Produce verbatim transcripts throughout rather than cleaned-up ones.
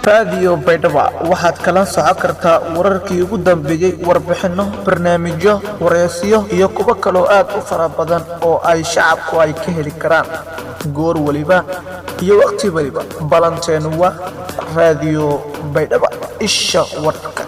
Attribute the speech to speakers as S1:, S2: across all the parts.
S1: raadiyo baydhabo waxaad kala socon kartaa wararkii ugu dambeeyay warbixino barnaamijyo wareysiyo iyo kuwa kale oo aad u fara badan oo ay shacabku ay ka heli karaan goor waliba iyo waqti waliba balanteenu waa raadiyo baydhabo isha warka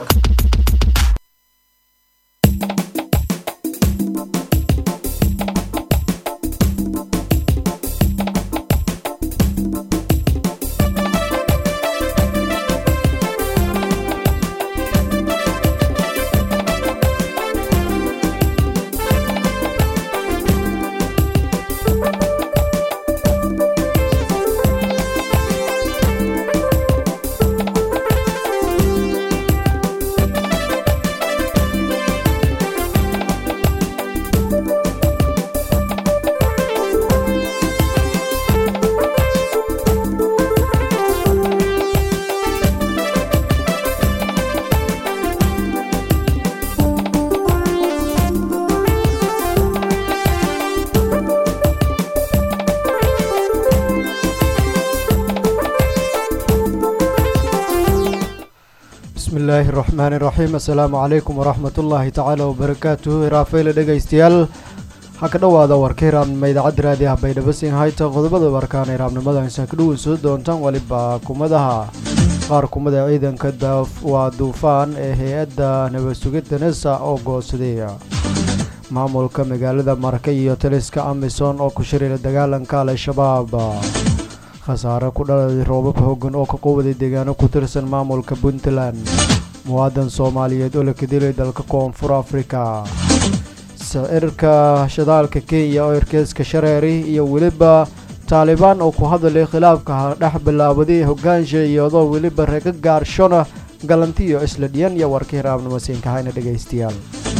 S2: بسم الله الرحمن الرحيم السلام عليكم ورحمة الله تعالى وبركاته رافيل دغيستيال حق دواده warkayran meydacad raadiyaha baydhabasin hayta qodobada warkaan iraabnimada insan ka dhuwan soo doontaan waliba kumadaha qaar kumada ciidanka daaf waa duufaan ee hay'adda nabad sugidda nasa oo goosadaya maamulka magaalada Markay iyo taliska Amazon oo ku shiraya dagaalanka al-shabaab khasaare ku dhalay roobab hoogan oo ka qowday deegaano ku tirsan maamulka Puntland muwaadin Soomaaliyeed oo la kadilay dalka Koonfur Afrika sicirka shidaalka Kenya oo irkeyska shareeri iyo waliba Taliban oo ku hadlay khilaafka dhex bilaabaday hogaansha iyadoo waliba reega gaarshona galantiyo isla dhiyan iyo warkii raabnimo siinka hayna dhageystayaal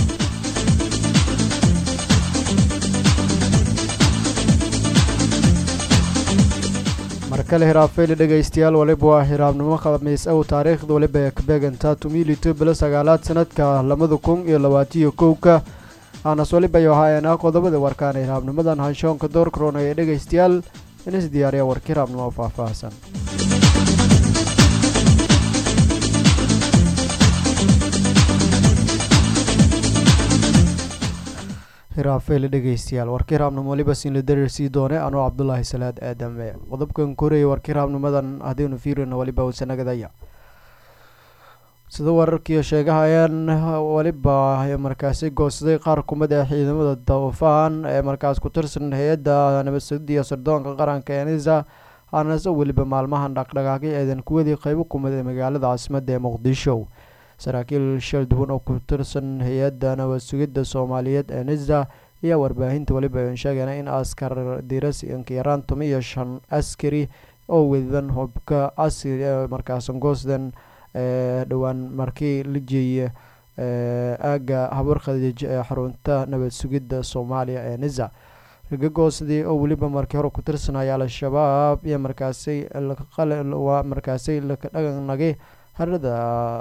S2: markale hiraafeeli dhageystayaal waliba waa hiraabnimo khamiis oo taariikhda waliba ka beegantaa tumilito bila sagaalaad sanadka laba kun iyo labaatan iyo kow ka ana waliba yahaayana qodobada warkaan hiraabnimadan hanshoonka door corona ee dhageystayaal in is diyaariya warkii hiraabnimo faahfaahsan hiraafeeli dhageystayaal warkii raabnimo waliba siin la dareersii doone anoo Cabdullaahi Salaad Aadame qodobkan koreey warkii raabnimadan hadaynu fiirino waliba sanadaya sida wararkii sheegayaan waliba ay markaasi goosday qaar kumada ciidamada Duufaan ee markaas ku tirsan hay'adda nabad sugidda iyo sirdoonka qaranka ee NISA aanas waliba maalmahan dhaqdhaqaaqay eedan kuwadii qayb kumada magaalada caasimadda ee Muqdisho saraakiil shaldun oo ku tirsan hay'adda nabad sugidda Soomaaliyeed ee NISA iyo warbaahinta waliba ay sheegayaan in askar diras in Kiiraan tumiyo shan askari oo wadan hubka asir markaas goosdan ee dhawaan markii la jeeyay ee aga habar khadij ee xarunta nabad sugidda Soomaaliya ee NISA riga goosdi oo waliba markii hore ku tirsanaya al-shabaab iyo markaasay la qalin waa markaasay la dhaganagay harada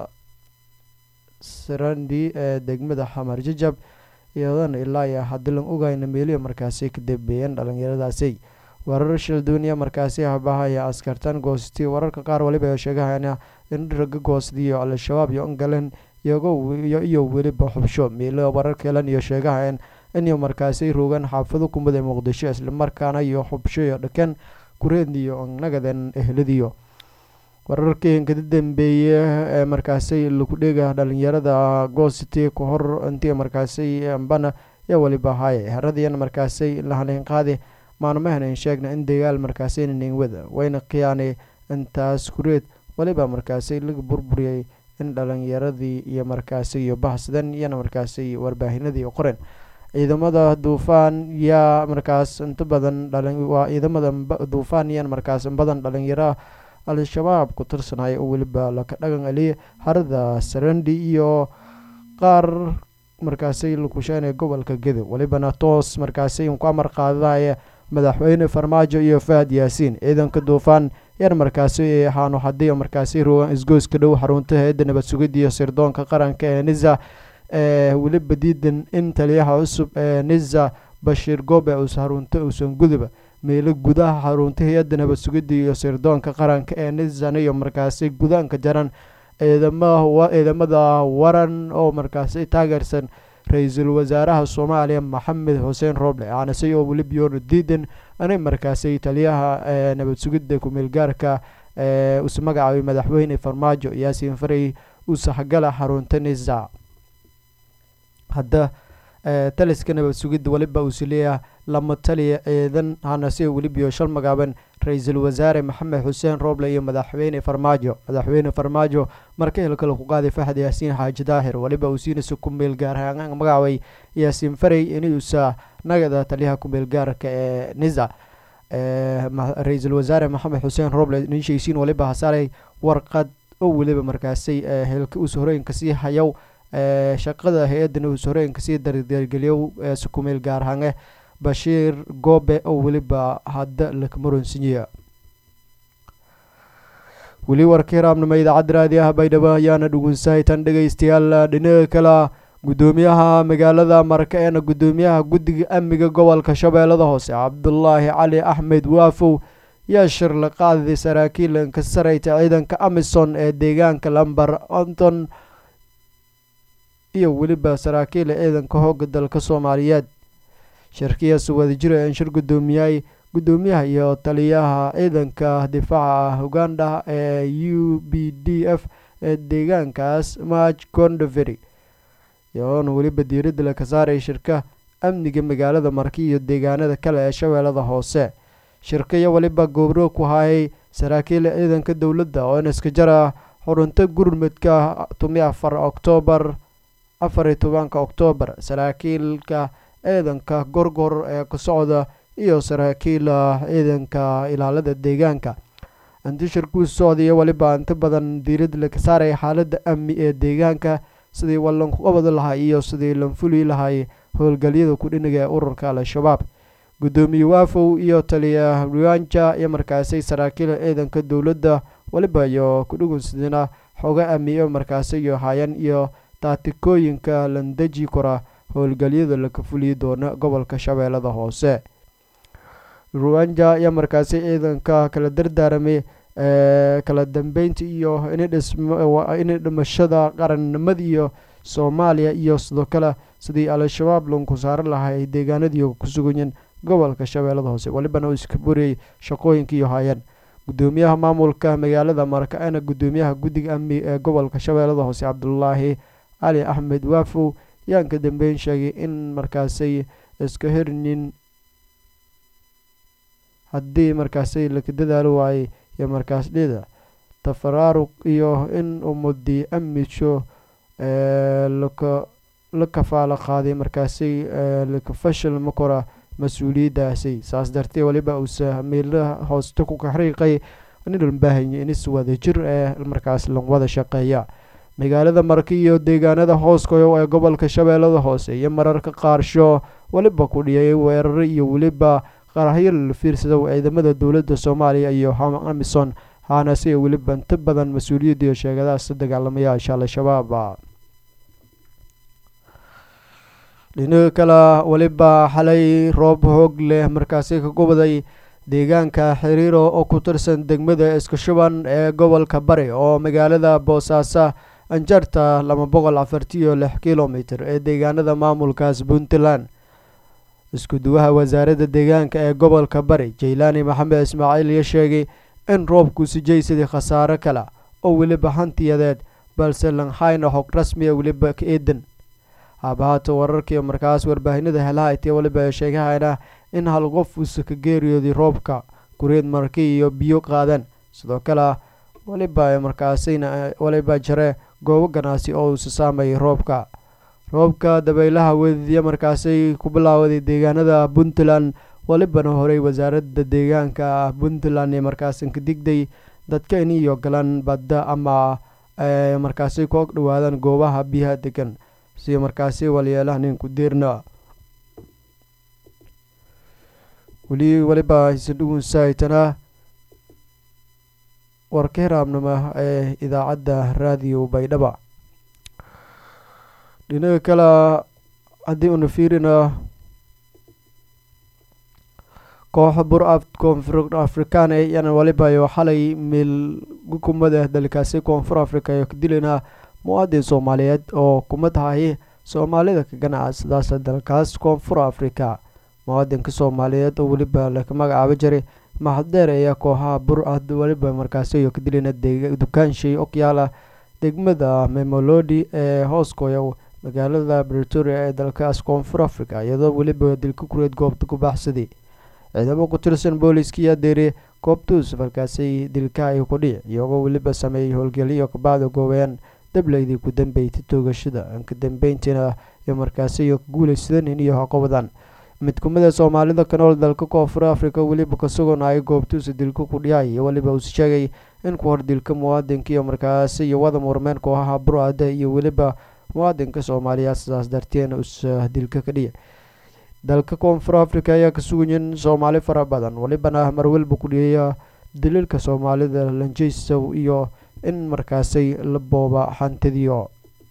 S2: sarandi ee degmada Xamar Jajab iyadana ilaa iyo hadilan ogayna meeliyo markaasay ka dambeeyeen dhalinyaradaasi warar shil duuniya markaasay habahaya askartan goosti wararka qaar waliba ay sheegayaan in raga goosdiyo al-shabaab iyo galan iyago iyo waliba xubsho meelo warar kale iyo sheegayaan in markaasay roogan xaafado kumada Muqdisho isla markaana iyo xubsho iyo dhakan kureediyo nagadan ehladiyo wararkii ka dambeeyay ee markaasay lagu dhiga dhalinyarada goostii ku hor intii markaasay ambana ya waliba hay haradiyan markaasay la haleen qaadi maanahan sheegna in dagaal markaasay in wada wayna qiyaanay intaas kureed waliba markaasay laga burburiyay in dhalinyaradii iyo markaasay iyo bahsadan iyo markaasay warbaahinadii qoran ciidamada Duufaan ya markaas inta badan dhalin waa ciidamada Duufaan iyo markaas badan dhalinyaro al-shabaab ku tirsanay oo waliba la ka dhagan ali harada sarandi iyo qaar markaasay lagu sheegay gobolka Gedo walibana toos markaasay ku amar qaadaya madaxweyne Farmaajo iyo Faad Yaasiin ciidanka Duufaan yar markaasay haano hadii markaasay roogan isgoyska dhow xarunta hay'adda nabad sugidda iyo sirdoonka qaranka ee NISA ee waliba diidan in taliyaha cusub ee NISA Bashir Goobe oo xarunta uusan guduba meelo gudaha xarunta hay-adda nabad sugidda iyo sirdoonka qaranka ee nisan iyo markaasi gudaanka jaran ciidamada waran oo markaasi taageersan ra-iisul wasaaraha soomaaliya maxamed xuseen rooble aanase oo weli biyoona diidan anay markaasi taliyaha nabad sugidda ku-meel gaarka uus magacaabay madaxweyne farmaajo yaasiin farey uu saxgala xarunta nisa hadda taliska nabad sugidda waliba uus leeyaha lama taliya ciidan hanase welibiyo shal magaaban ra-iisul wasaare maxamed xuseen rooble iyo madaxweyne farmaajo madaxweyne farmaajo marka hilkale ku qaaday fahad yaasiin xaaji daahir waliba uu siinaysa ku-meel gaar magacaabay yaasiin farey inuusa nagada taliyaha ku-meel gaarka ee nisa ra-iisul wasaare maxamed xuseen rooble ninshaysiin waliba hasaaray warqad oo weliba markaasay hilka uus horooyinka sii hayow shaqada hay-adana uus horooyinka sii dardargeliyow ku-meel gaarhange bashiir goobe oo weliba hadda lakamaronsiniya weli warkii raabnimo idaacadda raadiyaha baydhabo ayaana dhugunsahay tan dhegaystayaal dhinaca kale gudoomiyaha magaalada marka eena gudoomiyaha guddiga amniga gobolka shabeellada hoose cabdulaahi cali axmed waafow yaa shir la qaaday saraakiilanka sareyta ciidanka amisom ee deegaanka lambar onton iyo weliba saraakiila ciidanka hooga dalka soomaaliyeed shirkiyaas wadajir ee shir gudoomiyay gudoomiyaha iyo taliyaha ciidanka difaaca Uganda ee U B D F ee deegaankaas March Condoveri yoon weliba diiradda la ka saaray shirka amniga magaalada markii iyo deegaanada kale ee shabeellada hoose shirkaya waliba gobro ku hayay saraakiil ciidanka dawladda oo iska jara xurunta gurmadka afar October afar iyo tobanka October saraakiilka ciidanka gorgor ee ku socda iyo saraakiil ciidanka ilaalada deegaanka inta shirku socday waliba inta badan diiradda la ka saaray xaaladda amni ee deegaanka sidii wallan ku qabad lahaa iyo sidii lan fuli lahaa howlgalyada ku dhinaga ururka al-shabaab gudoomiye waafow iyo taliyaha Ruanja iyo markaasay saraakiil ciidanka dawladda waliba iyo ku dhugunsidina xoga amni iyo markaasay iyo hayan iyo taatikooyinka landaji kora howlgalyada la ka fuliyo doona gobolka shabeellada hoose Ruanja iyo markaasay ciidanka kala dardaaramay ee kala dambeynta iyo in dhismo in dhimashada qarannimada iyo Soomaaliya iyo sidoo kale sidii al-shabaab lunku saar lahayd deegaanadii ku sugan gobolka shabeellada hoose walibana uu iska buriyay shaqooyinkii iyo hayeen gudoomiyaha maamulka magaalada marka ana gudoomiyaha guddiga amni ee gobolka shabeellada hoose Cabdulaahi Cali Axmed Waafow yaan ka dambeyn sheegay in markaasay iska hirnin haddii markaasay la ka dadaalo waayay iyo markaas dhida tafaraaruq iyo in ummadii amnicho ee laka la kafaala qaaday markaasay la ka fashil ma kora mas'uuliyadaasi saas darteed waliba uu sameeyay hoosta ku xariiqay in la baahan yahay in si wada jir ee markaas la wada shaqeeya magaalada markii iyo deegaanada hooskoyo ee gobolka shabeellada hoose iyo mararka qaarsho waliba ku dhiyay weerar iyo waliba qaraxyo la fiirsada ciidamada dawladda Soomaaliya iyo amisom haana si waliba inta badan mas'uuliyad iyo sheegadaas dagaalamayaasha al-shabaab dhinaca kale waliba xalay roob xoog leh markaasay ka gobaday deegaanka xiriiro oo ku tirsan degmada isku shuban ee gobolka bari oo magaalada Boosaaso anjarta laba boqol afartan iyo lix kiiloomitir ee deegaanada maamulkaas Puntland isku duwaha wasaaradda deegaanka ee gobolka bari Jaylaani Maxamed Ismaaciil ayaa sheegay in roobku si jeysay khasaare kala oo waliba hantiyadeed balse lan hayna xog rasmi ah waliba ka eedan habaata wararkii markaas warbaahinada helaha ay waliba sheegayna in hal qof uu ka geeriyooday roobka kureed markii iyo biyo qaadan sidoo kale waliba markaasina waliba jare goobo ganacsi oo uu saameeyay roobka roobka dabaylaha wadiya markaasay ku bilaawday deegaanada Puntland walibana horay wasaaradda deegaanka Puntland ee markaas ka digday dadka in iyo galan badda ama markaasay ku dhawaadaan goobaha biyaha degan si markaasay waliyeelahan ku deerna wali waliba sidoo saytana warkii raabnimo ee idaacadda raadiyo Baydhabo dhinaca kale haddii uu fiirino kooxa bur koonfur afrikaan ee yana waliba iyo xalay meel hukuumada dalkaasi koonfur afrika ee kadilina muwaadin soomaaliyeed oo kumad hayay soomaalida ka ganacsadaas dalkaas koonfur afrika muwaadinka soomaaliyeed oo waliba la magacaabo jiray maxdeer ayaa kooxaha bur waliba markaasi iyo kadilina dukaanshay okyaala degmada memolodi ee hooskoya magaalada Pretoria ee dalkaas koonfur afrika iyadoo waliba dilka kureed goobta ku baxsaday ciidamo ku tirsan booliiska iyo deeri goobtu safarkaasi dilka ay ku dhici iyagoo waliba sameeyay howlgaliyo ka baad goobeen dableydii ku dambeeyay toogashada ka dambeyntina iyo markaasi iyo guulaysadeen iyo haqobadan mid kumida Soomaalida ka nool dalka koonfur afrika waliba ka suganay goobtu dilka ku dhiyay waliba uu sheegay in ku hor dilka muwaadinka iyo markaasi iyo wada murmeen kooxaha buraada iyo waliba muwaadinka Soomaaliya sidaas darteena us dilka ka dhiyay dalka koonfur afrika ayaa ka sugan Soomaali fara badan walibana mar walba ku dhiyay dililka Soomaalida lanjeyso iyo in markaasay la booba hantidiyo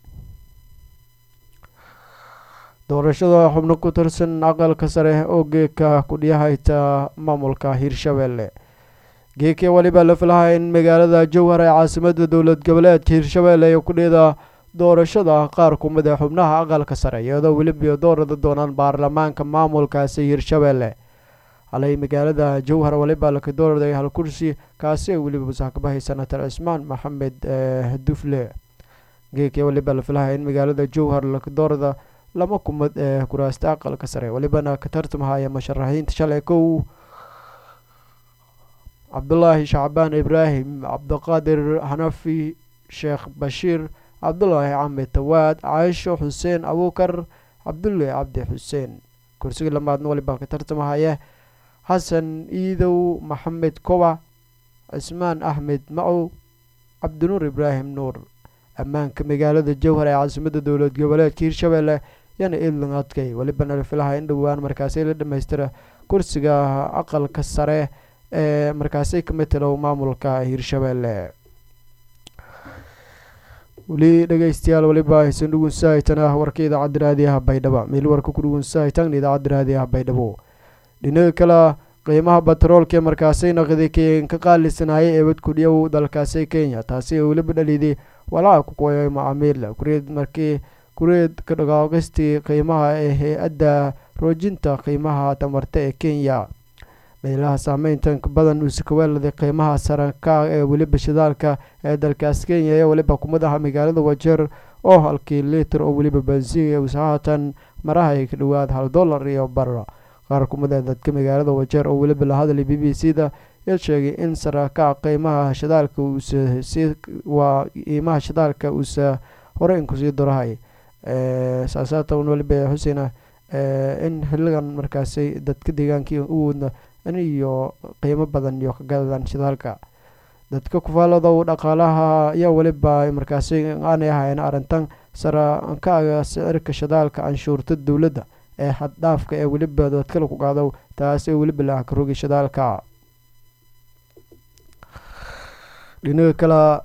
S2: doorashada xubno ku tirsan aqalka sare oo geeka ku dhiyahayta maamulka Hirshabelle geeka waliba la filahay in magaalada Jowhar ee caasimadda dowlad goboleedka Hirshabelle ay ku dhiyada doorashada qaar ku mid ah xubnaha aqalka sare iyadoo waliba doorada doonaan baarlamaanka maamulkaasi Hirshabelle halay magaalada Jowhar waliba la ka dooraday hal kursi kaasi waliba wasaabahay senator Ismaan Maxamed Dufle geeka waliba la filahay in magaalada Jowhar la ka doorada lama kumad ee kuraasta aqalka sare walibana ka tartamaya musharaxiinta shalay kow Abdullahi Shacbaan Ibrahim Abdulqaadir Hanafi Sheekh Bashiir Abdullahi Ahmed Tawaad Aisha Hussein Abukar Abdullahi Abdi Hussein kursiga lamaadna waliba ka tartamaya Hassan Iidow Maxamed Kowa Ismaan Ahmed Macow Abdinuur Ibrahim Nuur ammaanka magaalada Jowhar ee caasimadda dowlad goboleedka Hirshabelle yana idlan adkay walibana la filahay in dhawaan markaasi la dhameystira kursiga aqalka sare ee markaasi ka metelo maamulka Hirshabelle wali dhageystayaal waliba haysan dhugun saaytana warka idaacadda raadiyaha Baydhabo meel warka ku dhugun saaytan idaacadda raadiyaha Baydhabo dhinaca kale qiimaha batroolka ee markaasi naqdi ka qaalisanayay ee wad ku dhiyow dalkaasi Kenya taasi oo waliba dhaliday walaa ku qoyay macaamiil kureed markii kureed ka dhaqaaqistii qiimaha ee hay'adda roojinta qiimaha tamarta ee Kenya meelaha saameynta badan uu sikawaalada qiimaha saranka ee waliba shidaalka ee dalkaas Kenya ee waliba kumadaha magaalada Wajeer oo halkii litir oo waliba bensiin ee saatan maraha ay ka dhawaad hal dollar iyo bar qaar kumada dadka magaalada Wajeer oo waliba la hadlay B B C da ee sheegay in saraka qiimaha shidaalka uu si waa qiimaha shidaalka uu hore in ku sii darahay ee saasata waliba Hussein ee in xilligan markaasi dadka deegaankii uu aniyo qiimo badan iyo ka gadan shidaalka dadka ku faalada dhaqaalaha iyo waliba markaasi aan ahayn arintan saranka sicirka shidaalka anshuurta dawladda ee xad dhaafka ee waliba dadka ku qaado taasi waliba la ka rogi shidaalka dhinaca kale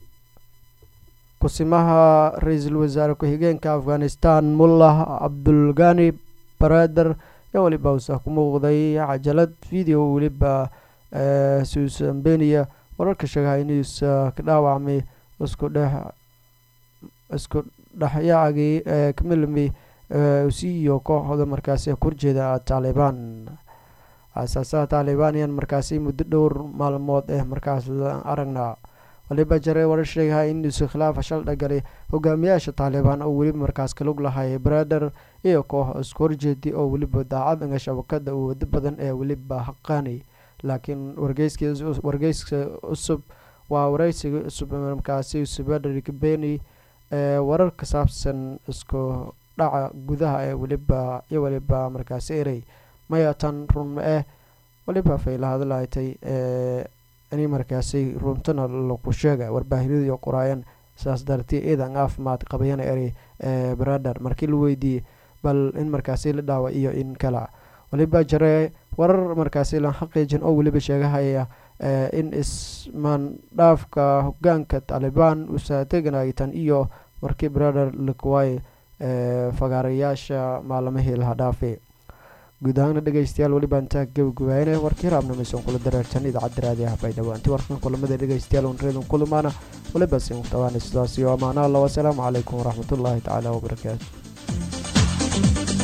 S2: kusimaha ra'iisul wasaare ku xigeenka Afghanistan Mullah Abdul Ghani Baradar ee waliba uu ku muuqday cajalad video waliba ee Susan Benia wararka sheegay in uu ka dhaawacmay isku dhex isku dhaxyaagii ee kamilmi ee iyo kooxda markaasi ku jeeda Taliban asaasa Talibanian markaasi muddo dhowr maalmood ee markaas aragna waliba jaray warar sheegay in uu khilaaf shal dhagalay hogaamiyaasha Taliban oo waliba markaas ka lug lahaay Baradar iyo koox isku jeedi oo waliba daacad nga shabakada oo wada badan ee waliba xaqani laakiin wargeyskiisa wargeyska cusub waa wareysiga cusub markaasi Baradar ka beenay ee warar ka saabsan isku dhaca gudaha ee waliba iyo waliba markaasi eray mayatan run ee waliba fayl hadlaaytay ee ani markaasi runtana lagu sheegay warbaahinada iyo qoraayan saas dartii iidan caafimaad qabayna eray ee Baradar markii la weydiiyay bal in markaasi la dhaawa iyo in kala waliba jaray warar markaasi la xaqiijin oo waliba sheegahaya ee in isman dhaafka hogaanka Taliban uu saateganaytan iyo markii Baradar la kuway ee fagaarayaasha maalmihii la dhaafay guud ahaana dhegeystayaal weliba intaa gabagabaynaya warkii raabnamaysan kula dareertan idaacadda raadiyaha baydhabo intii warkan kulamada dhegeystayaal unreedan kulamaana weliba sin muqtabaana sidaas iyo amaana allah wasalaamu calaykum waraxmatullaahi tacaala wabarakaatu